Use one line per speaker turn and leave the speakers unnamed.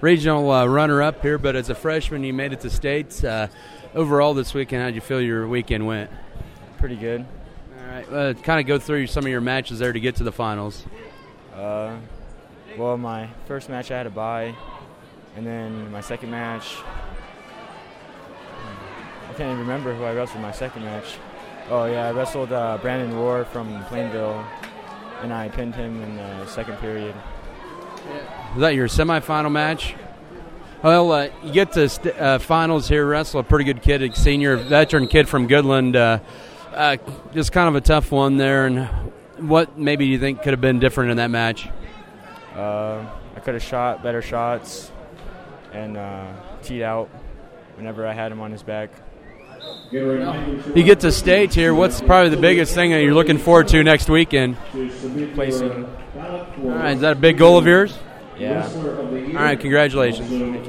regional runner-up here, but as a freshman, you made it to states. Overall this weekend, how did you feel your weekend went?
Pretty good.
All right, kind of go through some of your matches there to get to the finals.
Well, my first match I had a bye, and then my second match, I can't even remember who I wrestled my second match. Oh yeah, I wrestled Brandon Rohr from Plainville, and I pinned him in the second period.
Was that your semifinal match? Well, you get to finals here, wrestle a pretty good kid, a senior veteran kid from Goodland. Just kind of a tough one there. And what maybe you think could have been different in that match?
I could have shot better shots and teed out whenever I had him on his back.
You get to state here. What's probably the biggest thing that you're looking forward to next weekend?
Placing.
All right, is that a big goal of yours?
Yeah.
All right, congratulations.